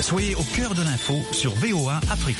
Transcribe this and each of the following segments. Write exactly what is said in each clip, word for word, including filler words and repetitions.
Soyez au cœur de l'info sur V O A Afrique.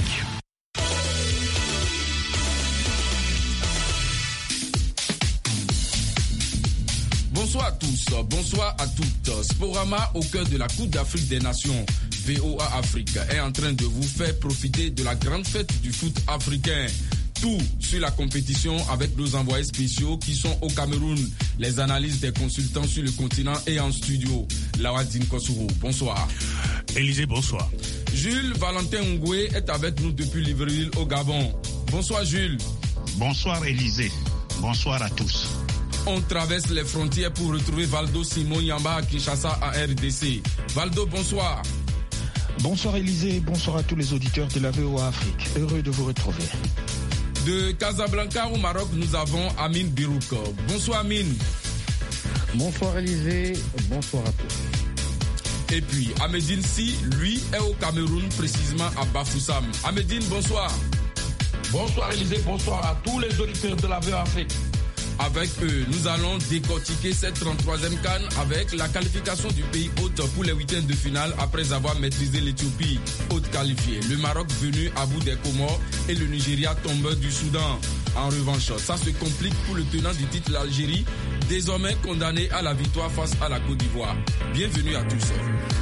Bonsoir à tous, bonsoir à toutes. Sporama au cœur de la Coupe d'Afrique des Nations. V O A Afrique est en train de vous faire profiter de la grande fête du foot africain. Tout sur la compétition avec nos envoyés spéciaux qui sont au Cameroun. Les analyses des consultants sur le continent et en studio. Lawadine Kossourou, bonsoir. Élisée, bonsoir. Jules Valentin Ngoué est avec nous depuis Libreville au Gabon. Bonsoir Jules. Bonsoir Élisée. Bonsoir à tous. On traverse les frontières pour retrouver Valdo Simon Yamba à Kinshasa à R D C. Valdo, bonsoir. Bonsoir Élisée, bonsoir à tous les auditeurs de la V O A Afrique. Heureux de vous retrouver. De Casablanca au Maroc, nous avons Amine Birouk. Bonsoir Amine. Bonsoir Élisée, bonsoir à tous. Et puis Ahmedine Si, lui, est au Cameroun, précisément à Bafoussam. Ahmedine, bonsoir. Bonsoir Élisée, bonsoir à tous les auditeurs de la V O A Afrique. Avec eux, nous allons décortiquer cette trente-troisième CAN avec la qualification du pays hôte pour les huitièmes de finale après avoir maîtrisé l'Éthiopie, hôte qualifiée. Le Maroc venu à bout des Comores et le Nigeria tombeur du Soudan. En revanche, ça se complique pour le tenant du titre, l'Algérie, désormais condamné à la victoire face à la Côte d'Ivoire. Bienvenue à tous.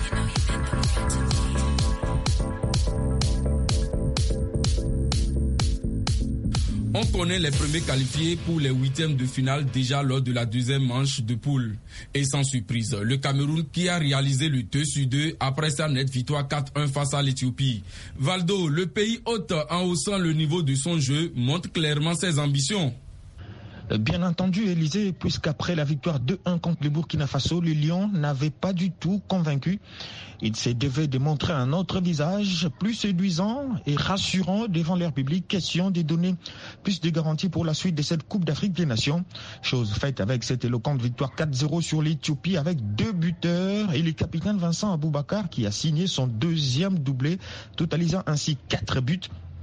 On connaît les premiers qualifiés pour les huitièmes de finale déjà lors de la deuxième manche de poule. Et sans surprise, le Cameroun qui a réalisé le deux sur deux après sa nette victoire quatre un face à l'Éthiopie. Valdo, le pays hôte en haussant le niveau de son jeu montre clairement ses ambitions. Bien entendu, Élisée, puisqu'après la victoire deux un contre le Burkina Faso, le Lion n'avait pas du tout convaincu. Il se devait de montrer un autre visage, plus séduisant et rassurant devant leur public, question de donner plus de garanties pour la suite de cette Coupe d'Afrique des Nations. Chose faite avec cette éloquente victoire quatre zéro sur l'Éthiopie avec deux buteurs et le capitaine Vincent Aboubakar qui a signé son deuxième doublé, totalisant ainsi quatre buts.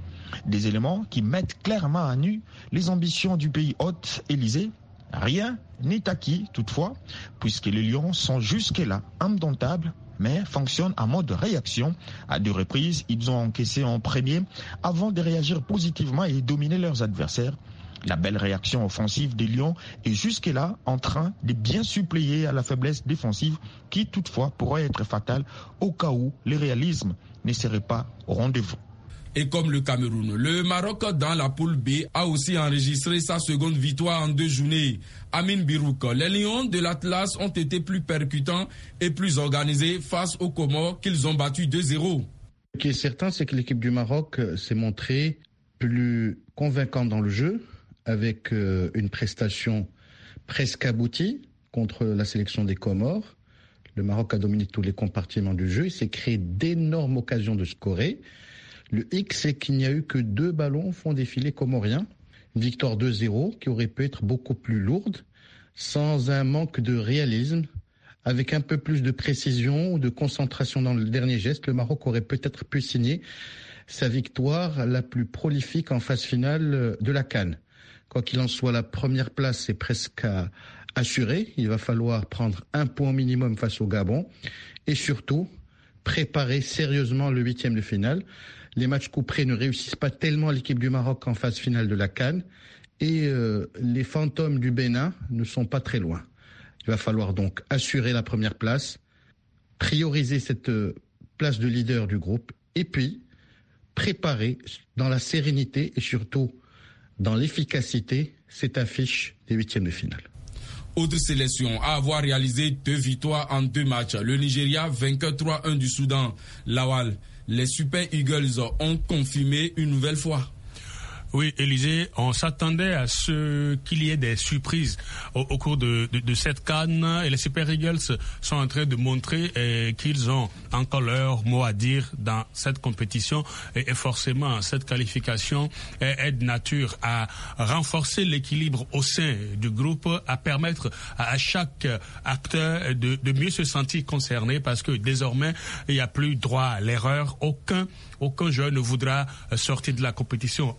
Des éléments qui mettent clairement à nu les ambitions du pays hôte, Élysée. Rien n'est acquis toutefois, puisque les Lions sont jusque-là indomptables, mais fonctionnent en mode réaction. À deux reprises, ils ont encaissé en premier avant de réagir positivement et dominer leurs adversaires. La belle réaction offensive des Lions est jusque-là en train de bien suppléer à la faiblesse défensive qui toutefois pourrait être fatale au cas où le réalisme ne serait pas au rendez-vous. Et comme le Cameroun, le Maroc dans la poule B a aussi enregistré sa seconde victoire en deux journées. Amine Birouk, les Lions de l'Atlas ont été plus percutants et plus organisés face aux Comores qu'ils ont battus deux zéro. Ce qui est certain, c'est que l'équipe du Maroc s'est montrée plus convaincante dans le jeu, avec une prestation presque aboutie contre la sélection des Comores. Le Maroc a dominé tous les compartiments du jeu, il s'est créé d'énormes occasions de scorer. Le X, c'est qu'il n'y a eu que deux ballons au fond des filets comoriens. Une victoire deux zéro qui aurait pu être beaucoup plus lourde, sans un manque de réalisme. Avec un peu plus de précision ou de concentration dans le dernier geste, le Maroc aurait peut-être pu signer sa victoire la plus prolifique en phase finale de la CAN. Quoi qu'il en soit, la première place est presque assurée. Il va falloir prendre un point minimum face au Gabon et surtout préparer sérieusement le huitième de finale. Les matchs couperés ne réussissent pas tellement à l'équipe du Maroc en phase finale de la CAN et euh, les fantômes du Bénin ne sont pas très loin. Il va falloir donc assurer la première place, prioriser cette euh, place de leader du groupe et puis préparer dans la sérénité et surtout dans l'efficacité cette affiche des huitièmes de finale. Autre sélection à avoir réalisé deux victoires en deux matchs. Le Nigeria vainqueur trois un du Soudan. Lawal, les Super Eagles ont confirmé une nouvelle fois. Oui, Élisée, on s'attendait à ce qu'il y ait des surprises au, au cours de, de, de cette CAN et les Super Eagles sont en train de montrer eh, qu'ils ont encore leur mot à dire dans cette compétition et, et forcément cette qualification est, est de nature à renforcer l'équilibre au sein du groupe, à permettre à, à chaque acteur de, de mieux se sentir concerné parce que désormais il n'y a plus droit à l'erreur. Aucun, aucun joueur ne voudra sortir de la compétition à cette étape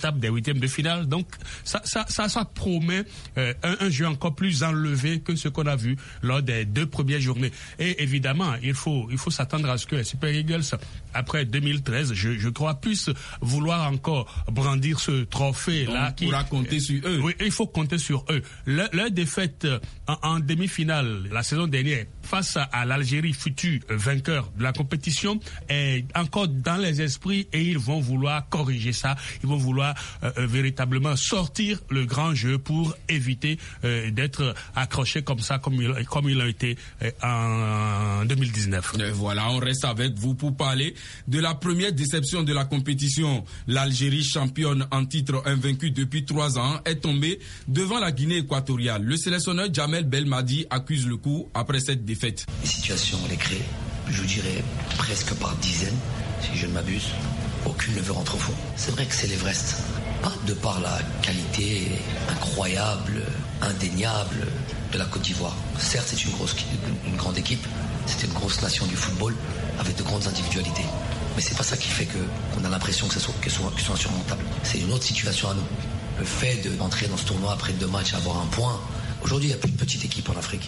étape des huitièmes de finale. Donc ça, ça, ça, ça promet euh, un, un jeu encore plus enlevé que ce qu'on a vu lors des deux premières journées. Et évidemment, il faut, il faut s'attendre à ce que les Super Eagles, après deux mille treize, je, je crois, puissent vouloir encore brandir ce trophée-là. On qui pourra compter sur eux. Oui, il faut compter sur eux. Le, leur défaite en, en demi-finale la saison dernière face à, à l'Algérie, futur vainqueur de la compétition, est encore dans les esprits et ils vont vouloir corriger ça. Ils vont vouloir euh, véritablement sortir le grand jeu pour éviter euh, d'être accrochés comme ça, comme il, comme il a été euh, en deux mille dix-neuf. Et voilà, on reste avec vous pour parler de la première déception de la compétition. L'Algérie, championne en titre invaincue depuis trois ans, est tombée devant la Guinée équatoriale. Le sélectionneur Djamel Belmadi accuse le coup après cette défaite. Les situations, les créent, je dirais presque par dizaines, si je ne m'abuse. Aucune ne veut rentrer au fond. C'est vrai que c'est l'Everest. Pas de par la qualité incroyable, indéniable de la Côte d'Ivoire. Certes, c'est une, grosse, une grande équipe, c'est une grosse nation du football avec de grandes individualités. Mais c'est pas ça qui fait que, qu'on a l'impression que ce soit, que ce soit, que ce soit insurmontable. C'est une autre situation à nous. Le fait d'entrer dans ce tournoi après deux matchs et avoir un point, aujourd'hui, il n'y a plus de petite équipe en Afrique.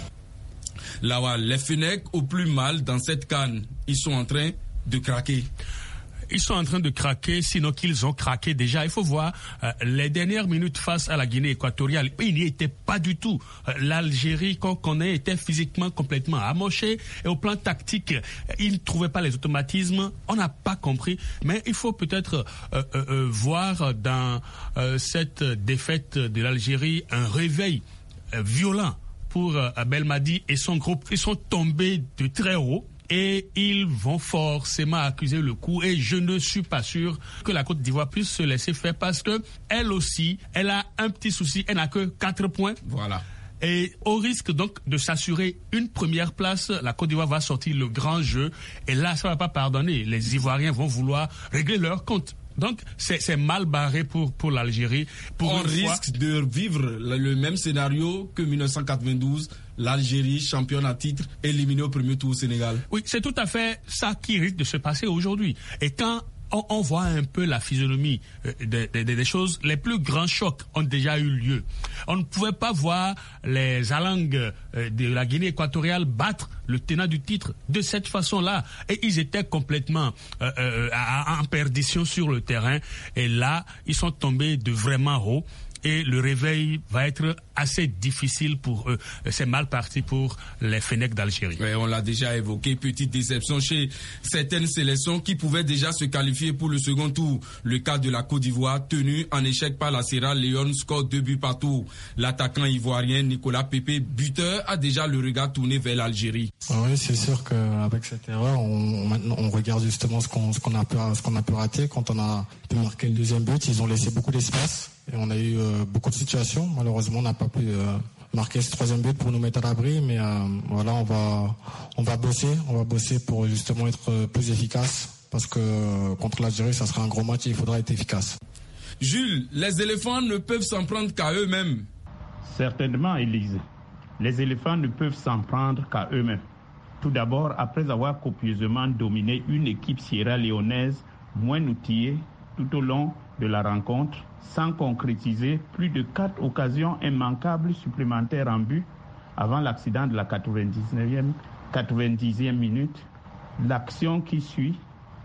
Là, les Fennecs au plus mal dans cette CAN, ils sont en train de craquer. Ils sont en train de craquer, sinon qu'ils ont craqué déjà. Il faut voir euh, les dernières minutes face à la Guinée équatoriale. Il n'y était pas du tout. Euh, L'Algérie, qu'on connaît, était physiquement complètement amochée. Et au plan tactique, ils ne trouvaient pas les automatismes. On n'a pas compris. Mais il faut peut-être euh, euh, voir dans euh, cette défaite de l'Algérie un réveil euh, violent pour euh, Belmadi et son groupe. Ils sont tombés de très haut. Et ils vont forcément accuser le coup. Et je ne suis pas sûr que la Côte d'Ivoire puisse se laisser faire parce que elle aussi, elle a un petit souci. Elle n'a que quatre points. Voilà. Et au risque donc de s'assurer une première place, la Côte d'Ivoire va sortir le grand jeu. Et là, ça ne va pas pardonner. Les Ivoiriens vont vouloir régler leur compte. Donc, c'est, c'est mal barré pour, pour l'Algérie. Pour On risque fois. de vivre le, le même scénario que dix-neuf cent quatre-vingt-douze, l'Algérie, championne à titre, éliminée au premier tour au Sénégal. Oui, c'est tout à fait ça qui risque de se passer aujourd'hui. Et quand on, on voit un peu la physionomie des, des, des choses, les plus grands chocs ont déjà eu lieu. On ne pouvait pas voir les Alangues de la Guinée équatoriale battre le tenant du titre de cette façon-là. Et ils étaient complètement euh, euh, en perdition sur le terrain. Et là, ils sont tombés de vraiment haut. Et le réveil va être assez difficile pour eux. C'est mal parti pour les Fennecs d'Algérie. Oui, on l'a déjà évoqué. Petite déception chez certaines sélections qui pouvaient déjà se qualifier pour le second tour. Le cas de la Côte d'Ivoire, tenu en échec par la Sierra Leone, score deux buts partout. L'attaquant ivoirien Nicolas Pepe, buteur, a déjà le regard tourné vers l'Algérie. Oui, c'est sûr qu'avec cette erreur, on, maintenant, on regarde justement ce qu'on, ce qu'on a pu, ce qu'on a pu rater. Quand on a pu marquer le deuxième but, ils ont laissé beaucoup d'espace. Et on a eu euh, beaucoup de situations. Malheureusement, on n'a pas pu euh, marquer ce troisième but pour nous mettre à l'abri. Mais euh, voilà, on va, on va bosser. On va bosser pour justement être plus efficace. Parce que euh, contre l'Algérie, ça sera un gros match et il faudra être efficace. Jules, les éléphants ne peuvent s'en prendre qu'à eux-mêmes. Certainement, Élise. Les éléphants ne peuvent s'en prendre qu'à eux-mêmes. Tout d'abord, après avoir copieusement dominé une équipe sierra-léonaise moins outillée tout au long de la rencontre, sans concrétiser plus de quatre occasions immanquables supplémentaires en but avant l'accident de la quatre-vingt-dix-neuvième, quatre-vingt-dixième minute. L'action qui suit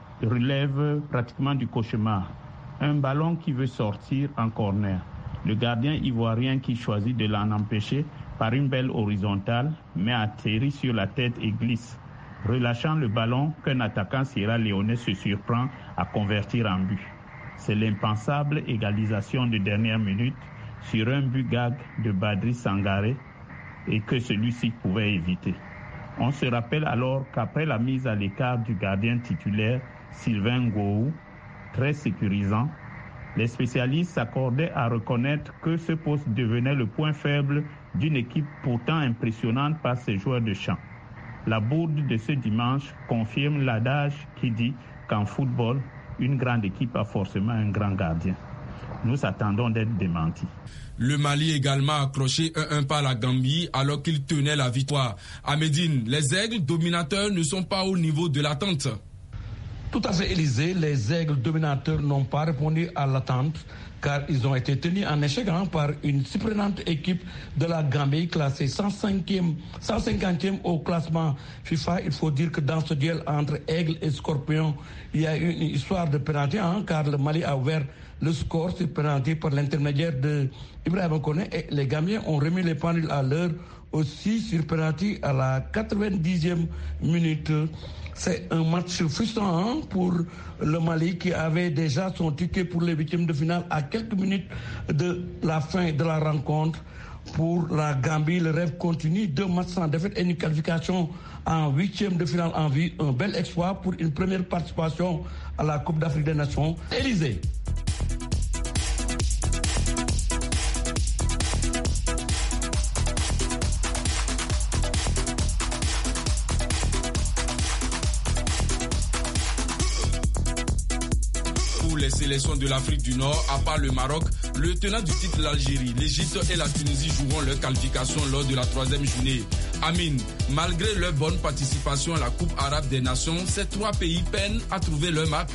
relève pratiquement du cauchemar. Un ballon qui veut sortir en corner. Le gardien ivoirien qui choisit de l'en empêcher par une belle horizontale, mais atterrit sur la tête et glisse, relâchant le ballon qu'un attaquant sierra-léonais se surprend à convertir en but. C'est l'impensable égalisation de dernière minute sur un but gag de Badri Sangaré et que celui-ci pouvait éviter. On se rappelle alors qu'après la mise à l'écart du gardien titulaire Sylvain Ngou, très sécurisant, les spécialistes s'accordaient à reconnaître que ce poste devenait le point faible d'une équipe pourtant impressionnante par ses joueurs de champ. La bourde de ce dimanche confirme l'adage qui dit qu'en football, une grande équipe a forcément un grand gardien. Nous attendons d'être démentis. Le Mali également accroché un un par la Gambie alors qu'il tenait la victoire. À Médine, les aigles dominateurs ne sont pas au niveau de l'attente. Tout à fait, Élysée. Les Aigles dominateurs n'ont pas répondu à l'attente car ils ont été tenus en échec hein, par une surprenante équipe de la Gambie classée cent cinquième, cent cinquantième au classement FIFA. Il faut dire que dans ce duel entre Aigle et Scorpion, il y a eu une histoire de pénalty hein, car le Mali a ouvert le score sur pénalty par l'intermédiaire de Ibrahima Koné et les Gambiens ont remis les pendules à l'heure aussi sur pénalty à la quatre-vingt-dixième minute. C'est un match frustrant hein, pour le Mali qui avait déjà son ticket pour les huitièmes de finale à quelques minutes de la fin de la rencontre. Pour la Gambie, le rêve continue. Deux matchs sans défaite et une qualification en huitième de finale en vue. Un bel exploit pour une première participation à la Coupe d'Afrique des Nations. Élysée. Les sélections de l'Afrique du Nord, à part le Maroc, le tenant du titre, l'Algérie, l'Égypte et la Tunisie joueront leur qualification lors de la troisième journée. Amine, malgré leur bonne participation à la Coupe arabe des nations, ces trois pays peinent à trouver leur marque.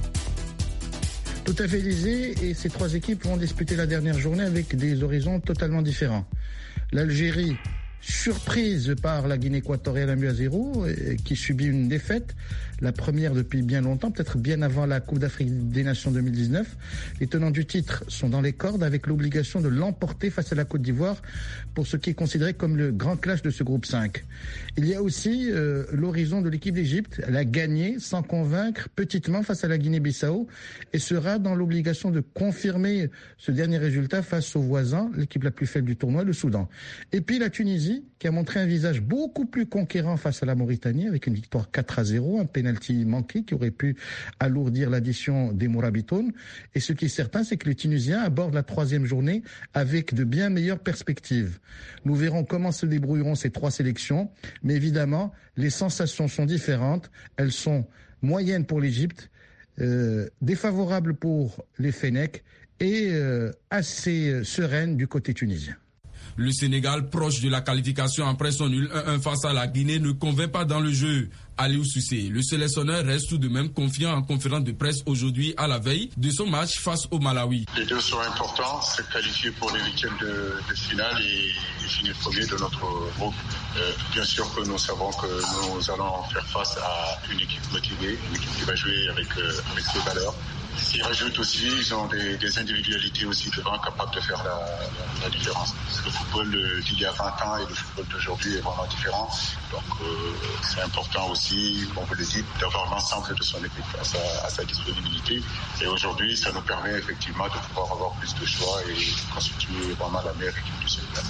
Tout à fait, Élysée, et ces trois équipes vont disputer la dernière journée avec des horizons totalement différents. L'Algérie, surprise par la Guinée équatoriale à but à zéro, qui subit une défaite, la première depuis bien longtemps, peut-être bien avant la Coupe d'Afrique des Nations deux mille dix-neuf. Les tenants du titre sont dans les cordes avec l'obligation de l'emporter face à la Côte d'Ivoire pour ce qui est considéré comme le grand clash de ce groupe cinq. Il y a aussi euh, l'horizon de l'équipe d'Égypte. Elle a gagné sans convaincre petitement face à la Guinée-Bissau et sera dans l'obligation de confirmer ce dernier résultat face aux voisins, l'équipe la plus faible du tournoi, le Soudan. Et puis la Tunisie, qui a montré un visage beaucoup plus conquérant face à la Mauritanie avec une victoire quatre à zéro, un pénalty manqué qui aurait pu alourdir l'addition des Mourabitoun. Et ce qui est certain, c'est que les Tunisiens abordent la troisième journée avec de bien meilleures perspectives. Nous verrons comment se débrouilleront ces trois sélections, mais évidemment, les sensations sont différentes. Elles sont moyennes pour l'Égypte, euh, défavorables pour les Fennecs et euh, assez sereines du côté tunisien. Le Sénégal, proche de la qualification après son nul un un face à la Guinée, ne convainc pas dans le jeu. Aliou Cissé, le sélectionneur, reste tout de même confiant en conférence de presse aujourd'hui à la veille de son match face au Malawi. Les deux sont importants, se qualifier pour les huitièmes de, de finale et, et finir premier de notre groupe. Euh, bien sûr que nous savons que nous allons faire face à une équipe motivée, une équipe qui va jouer avec, euh, avec ses valeurs. S'ils rajoutent aussi, ils ont des, des individualités aussi devant capables de faire la, la, la différence. Le football d'il y a vingt ans et le football d'aujourd'hui est vraiment différent. Donc euh, c'est important aussi, comme vous le dites, d'avoir l'ensemble de son équipe à sa, à sa disponibilité. Et aujourd'hui, ça nous permet effectivement de pouvoir avoir plus de choix et constituer vraiment la meilleure équipe du Sénégal.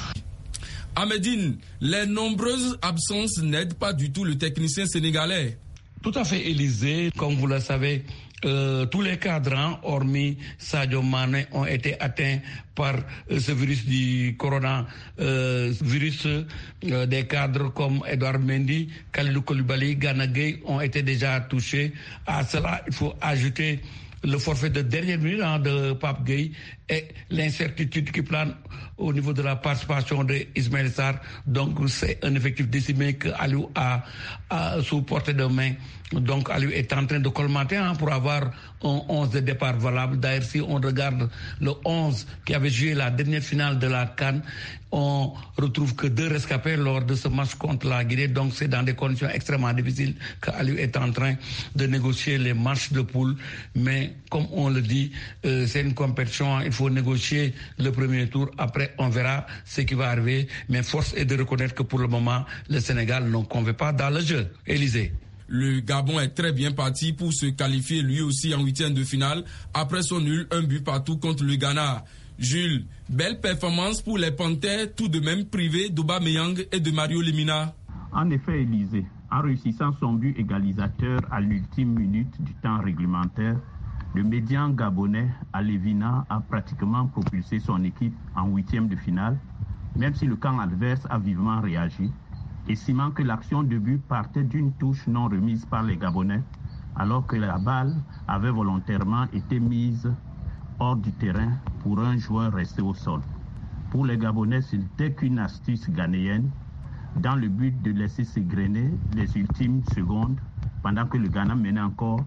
À Médine, les nombreuses absences n'aident pas du tout le technicien sénégalais. Tout à fait, Élysée, comme vous le savez. Euh, tous les cadrans, hormis Sadio Mané, ont été atteints par euh, ce virus du corona, euh, virus euh, des cadres comme Edouard Mendy, Kalidou Koulibaly, Gana Gueye ont été déjà touchés. À cela, il faut ajouter le forfait de dernière minute hein, de Pape Gueye et l'incertitude qui plane au niveau de la participation de Ismaël Sarr. Donc c'est un effectif décimé que Aliou a, a sous portée de main. Donc Aliou est en train de colmater hein, pour avoir un onze de départ valable. D'ailleurs, si on regarde le onze qui avait joué la dernière finale de la CAN, on retrouve que deux rescapés lors de ce match contre la Guinée. Donc c'est dans des conditions extrêmement difficiles qu'Aliou est en train de négocier les matchs de poule. Mais comme on le dit, euh, c'est une compétition, il faut négocier le premier tour. Après, on verra ce qui va arriver. Mais force est de reconnaître que pour le moment, le Sénégal ne convainc pas dans le jeu. Élysée. Le Gabon est très bien parti pour se qualifier lui aussi en huitième de finale après son nul un but partout contre le Ghana. Jules, belle performance pour les Panthères, tout de même privés d'Aubameyang et de Mario Lemina. En effet, Élysée, en réussissant son but égalisateur à l'ultime minute du temps réglementaire, le médian gabonais Alevina a pratiquement propulsé son équipe en huitième de finale, même si le camp adverse a vivement réagi, estimant que l'action de but partait d'une touche non remise par les Gabonais, alors que la balle avait volontairement été mise hors du terrain pour un joueur resté au sol. Pour les Gabonais, ce n'était qu'une astuce ghanéenne, dans le but de laisser s'égrener les ultimes secondes, pendant que le Ghana menait encore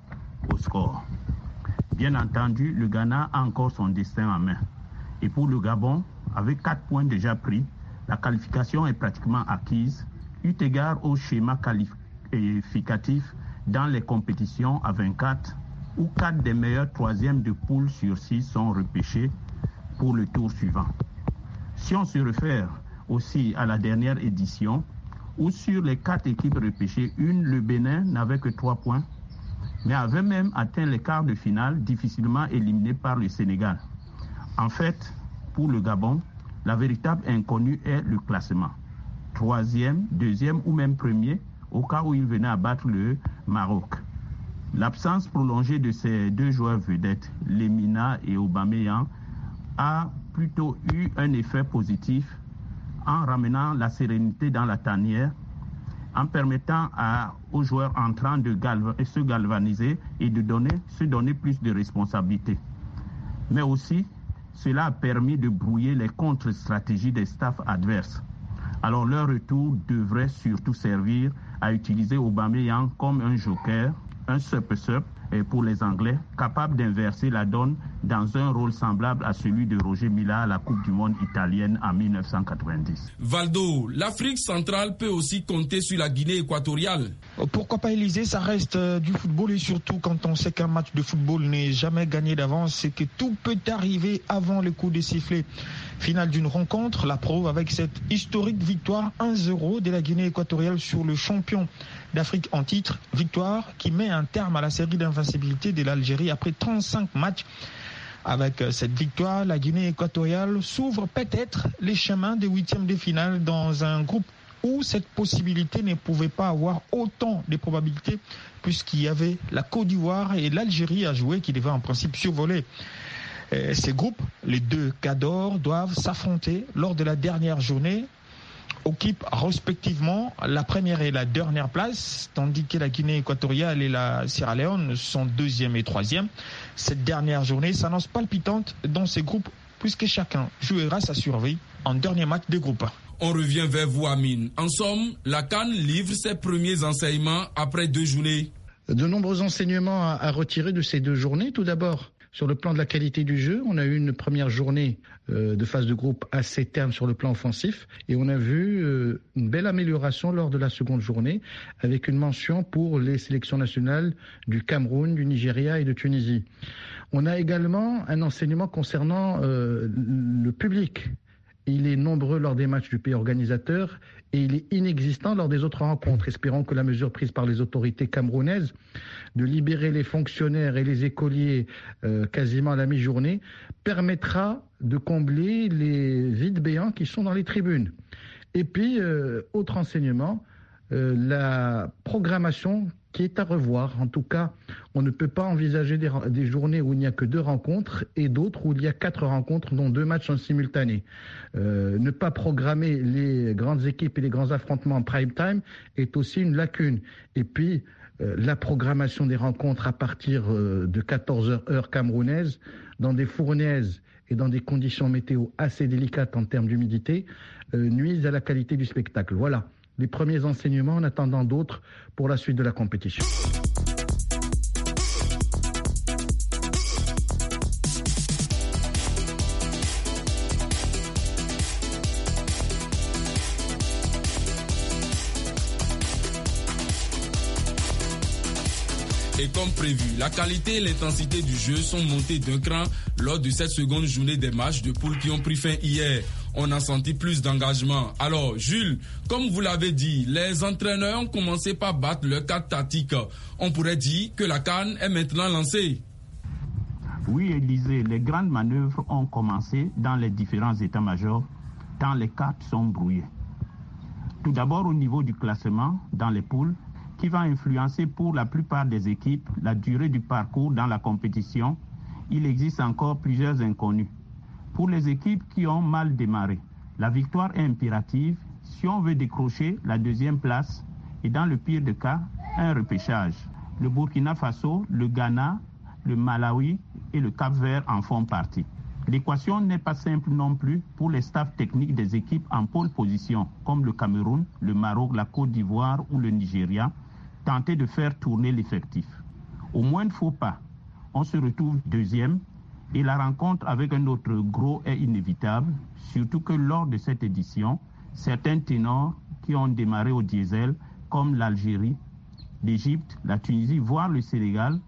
au score. Bien entendu, le Ghana a encore son destin en main. Et pour le Gabon, avec quatre points déjà pris, la qualification est pratiquement acquise, eu égard au schéma qualificatif dans les compétitions à vingt-quatre, où quatre des meilleurs troisièmes de poule sur six sont repêchés pour le tour suivant. Si on se réfère aussi à la dernière édition, où sur les quatre équipes repêchées, une, le Bénin, n'avait que trois points, mais avait même atteint les quarts de finale, difficilement éliminé par le Sénégal. En fait, pour le Gabon, la véritable inconnue est le classement. Troisième, deuxième ou même premier, au cas où il venait à battre le Maroc. L'absence prolongée de ces deux joueurs vedettes, Lemina et Aubameyang, a plutôt eu un effet positif en ramenant la sérénité dans la tanière, en permettant à, aux joueurs entrants de galva, se galvaniser et de donner, se donner plus de responsabilités. Mais aussi, cela a permis de brouiller les contre-stratégies des staffs adverses. Alors leur retour devrait surtout servir à utiliser Aubameyang comme un joker, un sup-sup pour les Anglais, capable d'inverser la donne dans un rôle semblable à celui de Roger Mila à la Coupe du Monde italienne en mille neuf cent quatre-vingt-dix. Valdo, l'Afrique centrale peut aussi compter sur la Guinée équatoriale. Pourquoi pas, Élysée? Ça reste euh, du football, et surtout quand on sait qu'un match de football n'est jamais gagné d'avance, c'est que tout peut arriver avant le coup de sifflet final d'une rencontre. La preuve avec cette historique victoire un zéro de la Guinée équatoriale sur le champion d'Afrique en titre, victoire qui met un terme à la série d'invincibilité de l'Algérie après trente-cinq matchs. Avec cette victoire, la Guinée équatoriale s'ouvre peut-être les chemins des huitièmes de finale dans un groupe où cette possibilité ne pouvait pas avoir autant de probabilités, puisqu'il y avait la Côte d'Ivoire et l'Algérie à jouer qui devaient en principe survoler ces groupes. Les deux cadors doivent s'affronter lors de la dernière journée, occupent respectivement la première et la dernière place, tandis que la Guinée équatoriale et la Sierra Leone sont deuxième et troisième. Cette dernière journée s'annonce palpitante dans ces groupes, puisque chacun jouera sa survie en dernier match de groupe. On revient vers vous, Amine. En somme, la CAN livre ses premiers enseignements après deux journées. De nombreux enseignements à, à retirer de ces deux journées. Tout d'abord, sur le plan de la qualité du jeu, on a eu une première journée euh, de phase de groupe assez terne sur le plan offensif, et on a vu euh, une belle amélioration lors de la seconde journée, avec une mention pour les sélections nationales du Cameroun, du Nigeria et de Tunisie. On a également un enseignement concernant euh, le public. Il est nombreux lors des matchs du pays organisateur et il est inexistant lors des autres rencontres. Espérons que la mesure prise par les autorités camerounaises de libérer les fonctionnaires et les écoliers euh, quasiment à la mi-journée permettra de combler les vides béants qui sont dans les tribunes. Et puis, euh, autre enseignement, euh, la programmation qui est à revoir. En tout cas, on ne peut pas envisager des, des journées où il n'y a que deux rencontres et d'autres où il y a quatre rencontres, dont deux matchs en simultané. Euh, ne pas programmer les grandes équipes et les grands affrontements en prime time est aussi une lacune. Et puis, euh, la programmation des rencontres à partir euh, de quatorze heures heure camerounaise, dans des fournaises et dans des conditions météo assez délicates en termes d'humidité, euh, nuisent à la qualité du spectacle. Voilà les premiers enseignements, en attendant d'autres pour la suite de la compétition. Et comme prévu, la qualité et l'intensité du jeu sont montées d'un cran lors de cette seconde journée des matchs de poule qui ont pris fin hier. On a senti plus d'engagement. Alors, Jules, comme vous l'avez dit, les entraîneurs ont commencé par battre leur cadre tactique. On pourrait dire que la CAN est maintenant lancée. Oui, Élysée, les grandes manœuvres ont commencé dans les différents états-majors, tant les cartes sont brouillées. Tout d'abord au niveau du classement dans les poules, qui va influencer pour la plupart des équipes la durée du parcours dans la compétition. Il existe encore plusieurs inconnus. Pour les équipes qui ont mal démarré, la victoire est impérative si on veut décrocher la deuxième place et dans le pire des cas, un repêchage. Le Burkina Faso, le Ghana, le Malawi et le Cap-Vert en font partie. L'équation n'est pas simple non plus pour les staffs techniques des équipes en pole position, comme le Cameroun, le Maroc, la Côte d'Ivoire ou le Nigeria, tenter de faire tourner l'effectif. Au moins de faux pas, on se retrouve deuxième et la rencontre avec un autre gros est inévitable, surtout que lors de cette édition, certains ténors qui ont démarré au diesel, comme l'Algérie, l'Égypte, la Tunisie, voire le Sénégal,